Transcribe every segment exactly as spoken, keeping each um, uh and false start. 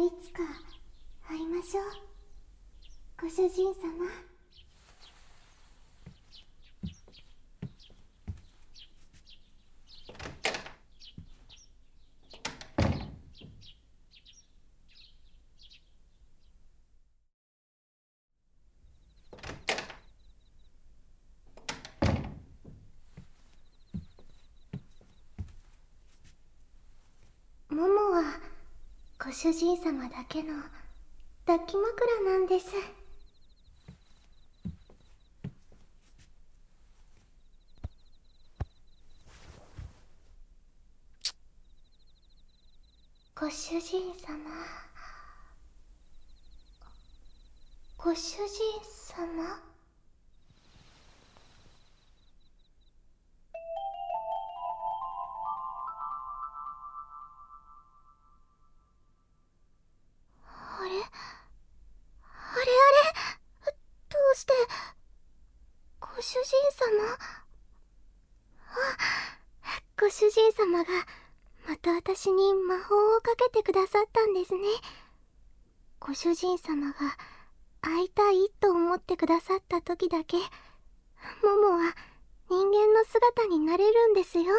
いつか会いましょう、ご主人様。モモはご主人様だけの抱き枕なんです。ご主人様、ご主人様。あれあれあれ、どうしてご主人様。あ、ご主人様がまた私に魔法をかけてくださったんですね。ご主人様が会いたいと思ってくださった時だけ、モモは人間の姿になれるんですよ。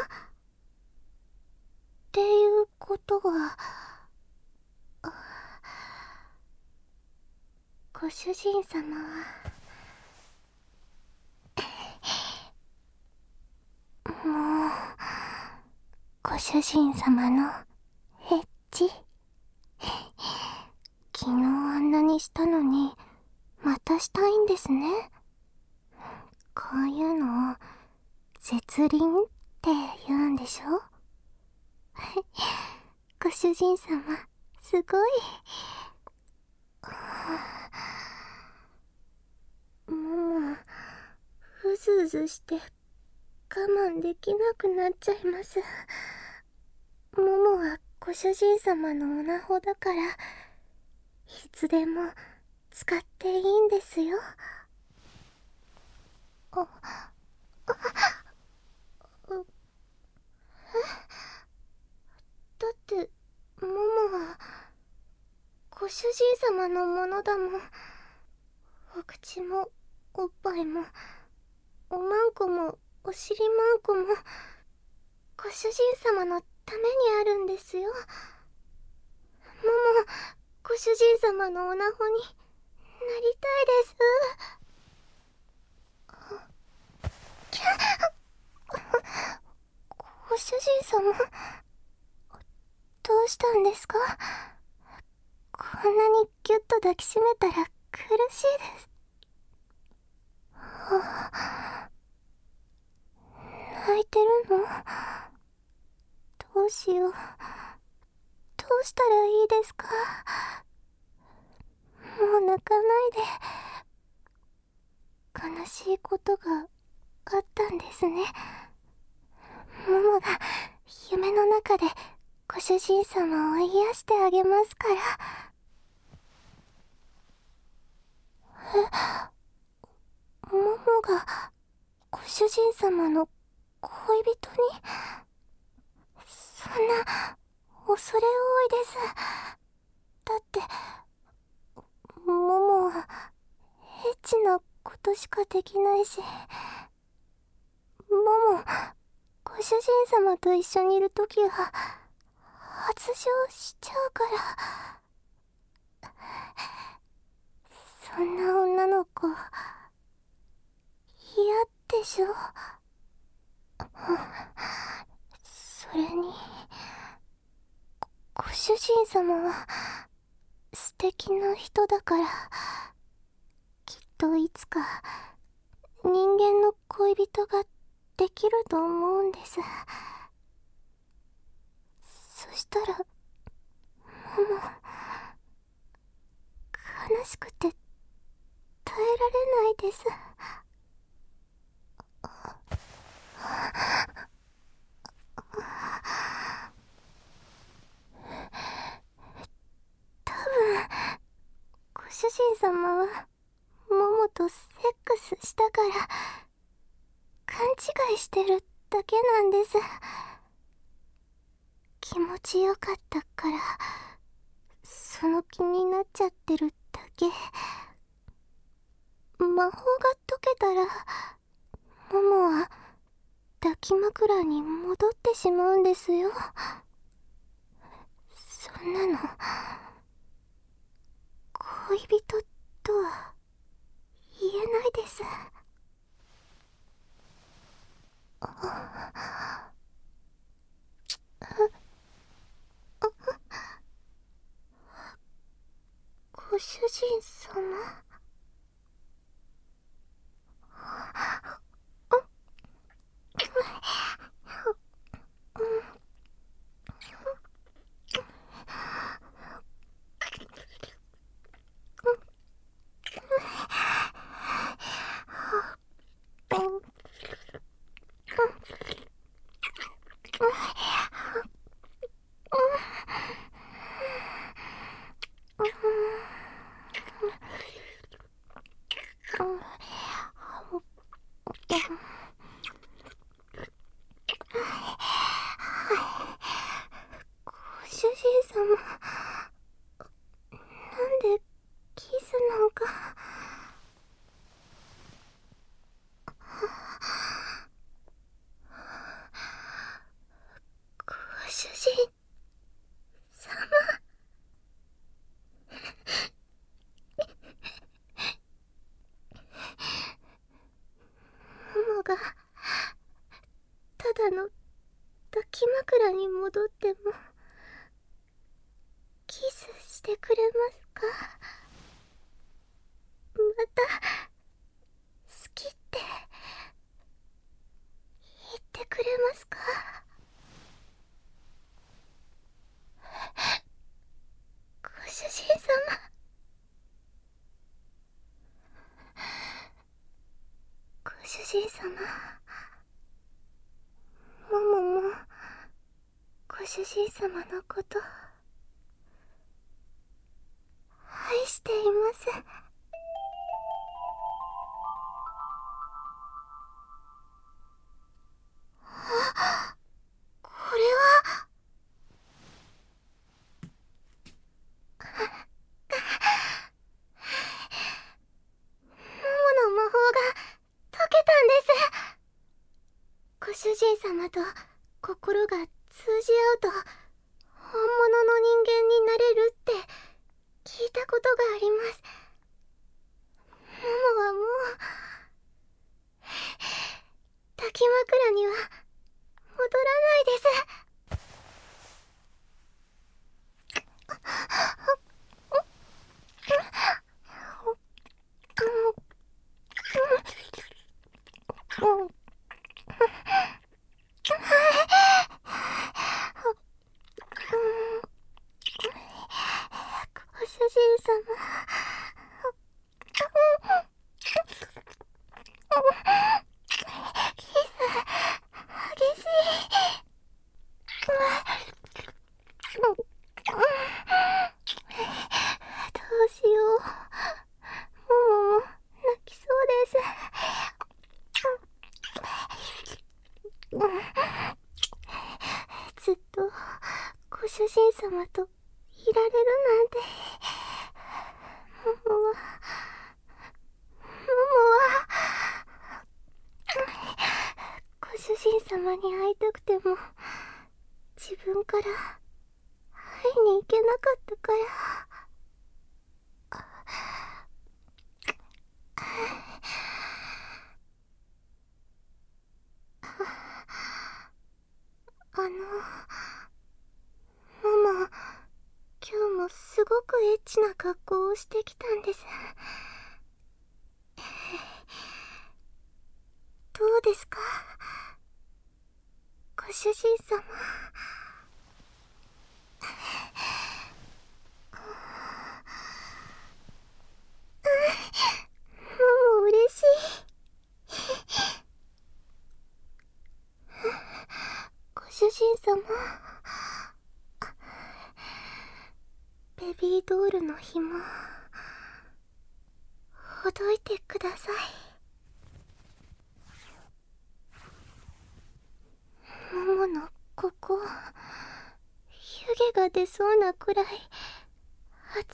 っていうことは、ご主人様はもうご主人様のエッチ。昨日あんなにしたのにまたしたいんですね。こういうのを絶倫って言うんでしょ。ご主人様すごい。ももうずうずして我慢できなくなっちゃいます。ももはご主人様のオナホだからいつでも使っていいんですよ。あ、あ、え、だってももはご主人様のものだもん。お口もおっぱいもおまんこもお尻まんこもご主人様のためにあるんですよ。ももご主人様のオナホになりたいです。キャご主人様、どうしたんですか？こんなにギュッと抱きしめたら苦しいです。泣いてるの？どうしよう。どうしたらいいですか？もう泣かないで。悲しいことがあったんですね。モモが夢の中でご主人様を癒してあげますから。え、モモがご主人様の恋人に？そんな恐れ多いです。だってモモはエッチなことしかできないし、モモご主人様と一緒にいるときは発情しちゃうから。そんな女の子嫌でしょ。それにご主人様は素敵な人だから、きっといつか人間の恋人ができると思うんです。そしたらもも悲しくて耐えられないです。多分ご主人様はモモとセックスしたから勘違いしてるだけなんです。気持ちよかったからそその気になっちゃってるだけ。魔法が解けたらモモは抱き枕に戻ってしまうんですよ。そんなの恋人とは言えないです。ご主人様。主人様、なんでキスなんか。ご主人様。ママがただの抱き枕に戻ってもキスしてくれますか？また好きって言ってくれますか？ご主人様。ご主人様、モモもご主人様のこと愛しています。あ、これは。モモの魔法が解けたんです。ご主人様と心が通じ合うと本物の人間になれるって聞いたことがあります。モモはもう抱き枕には戻らないです。ご主人様。キス激しい。どうしよう。モモも泣きそうです。ずっとご主人様といられるなんて。モモはモモはご主人様に会いたくても自分から会いに行けなかったから。あの、ママ、今日もすごくエッチな格好をしてきたんです。どうですか、ご主人様。もう嬉しい。ご主人様、ベビードールの紐ほどいてください。モモのここ湯気が出そうなくらい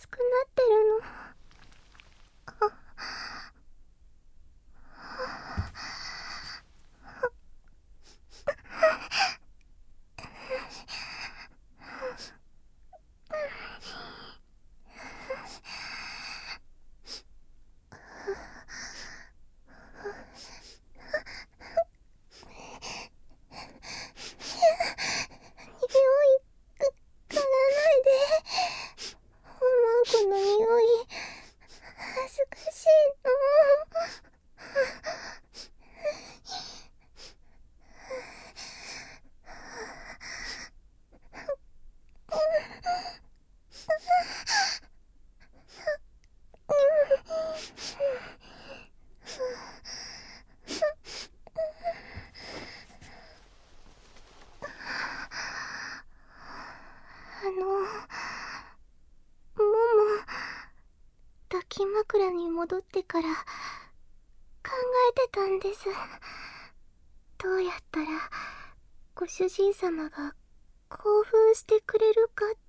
村に戻ってから考えてたんです。どうやったらご主人様が興奮してくれるかって。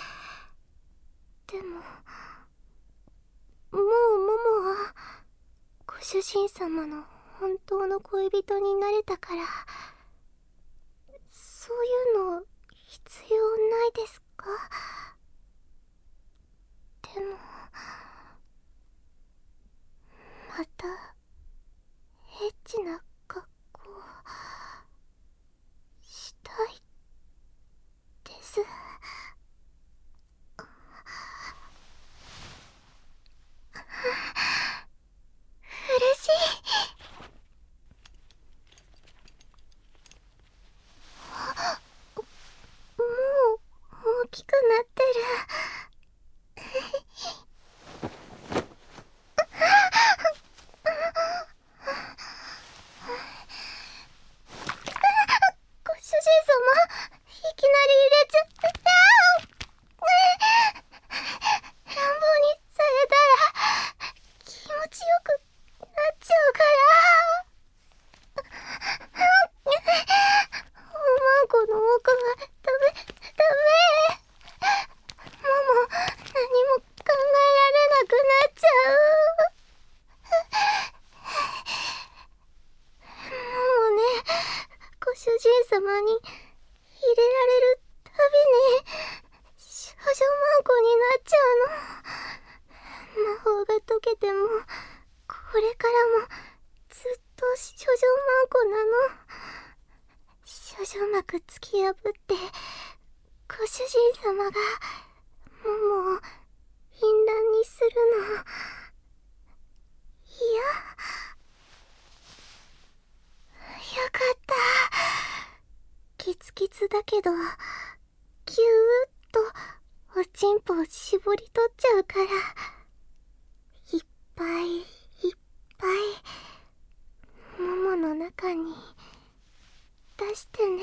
でももうモモはご主人様の本当の恋人になれたから、そういうの必要ないですか？でもまたエッチな格好したいです。嬉しい。もう大きくなってる。ご主人様、いきなり入れちゃった。乱暴にされたら気持ちよくなっちゃうから。おまんこの奥はダメダメ。もも何も考えられなくなっちゃう。ももね、ご主人様に入れられるたびに少女マンコになっちゃうの。魔法が解けてもこれからもずっと少女マンコなの。少女膜突き破ってご主人様がモモを淫乱にするの。いや、よかった。キツキツだけどキューッとおちんぽを絞り取っちゃうから、いっぱいいっぱいももの中に出してね。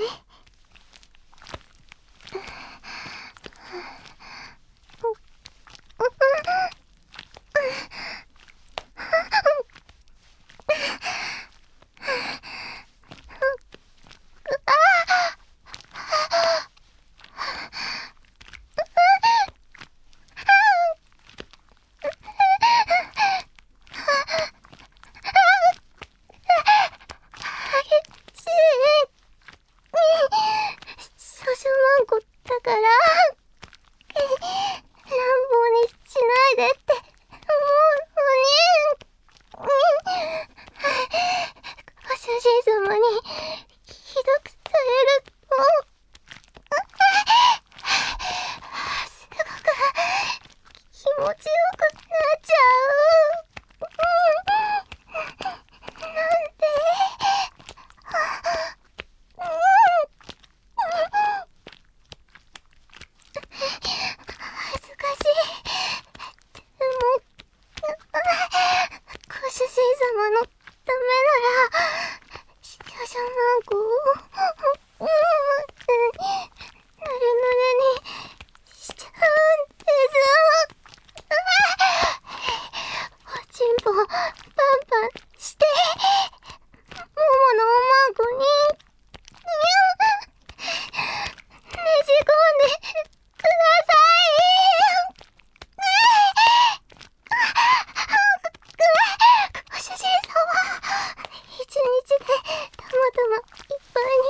少女マンコだから乱暴にしないでって思うのに。ご主人様にひどくされるとすごく気持ちよくなっちゃう。なんで？恥ずかしい。でもご主人様のためなら少女マンコをぬるぬるにしちゃうんです。おちんぽパンパンしてもものおまんこにねじ込んでください。ご主人様、一日でたまたまいっぱいに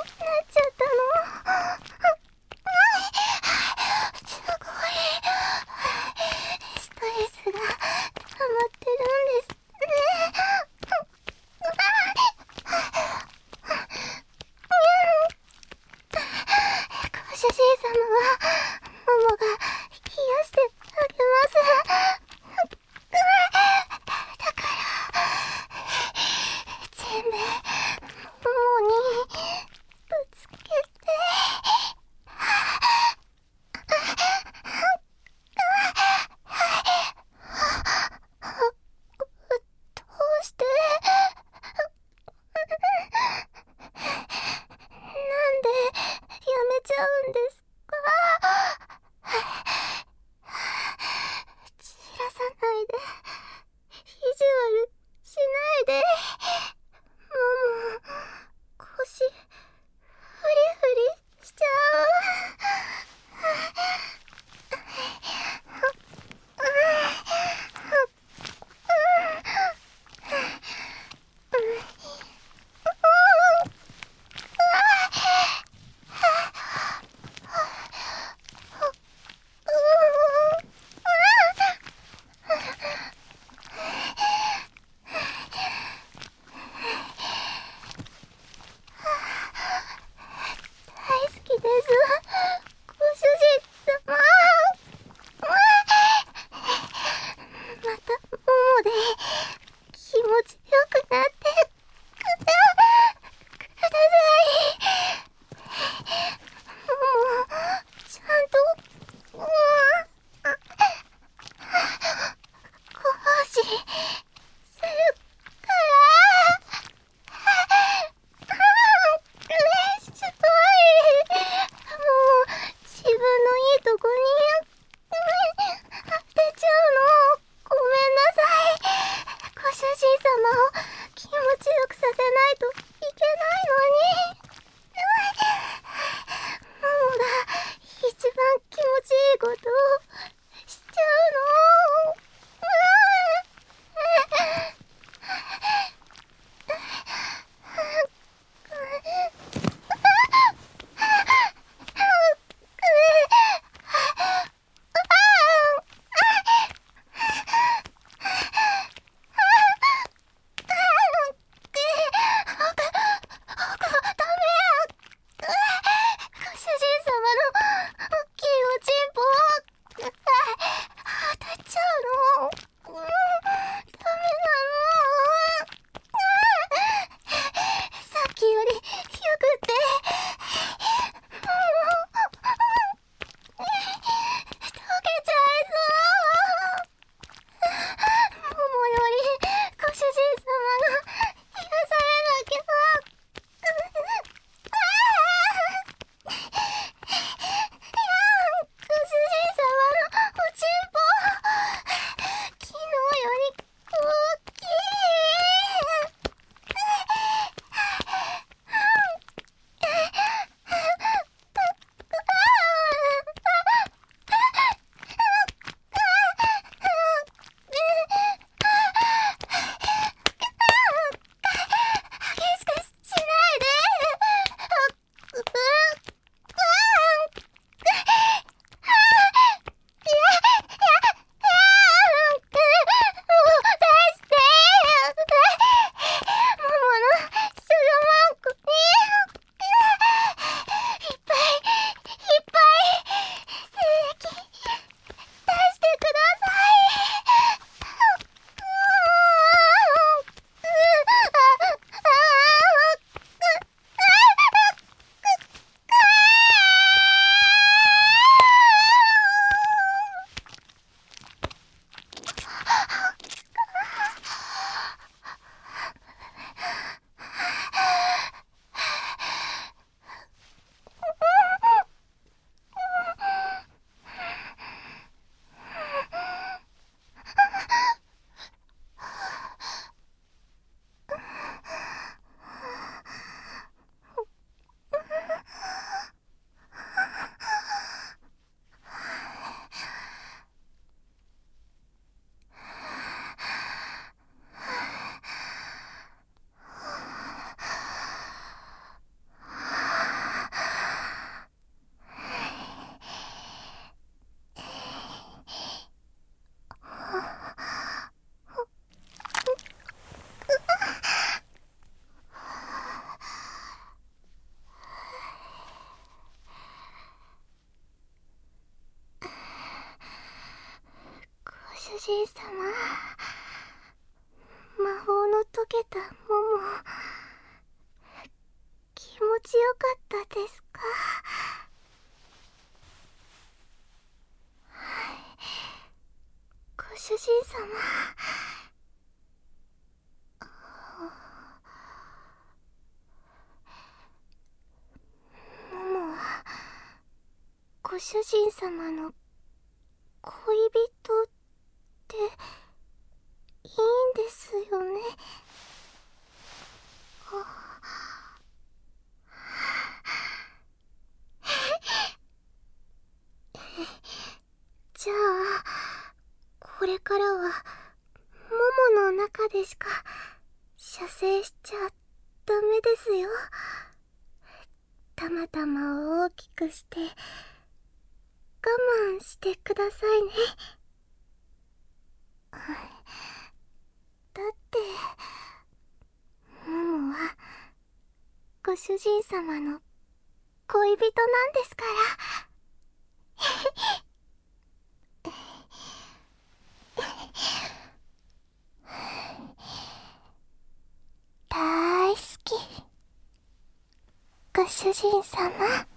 人様、魔法の解けた桃、気持ちよかったですか？ご主人様。桃はご主人様の恋人っていいんですよね？じゃあこれからは桃の中でしか射精しちゃダメですよ。たまたまを大きくして我慢してくださいね。だって桃はご主人様の恋人なんですから。大好き、ご主人様。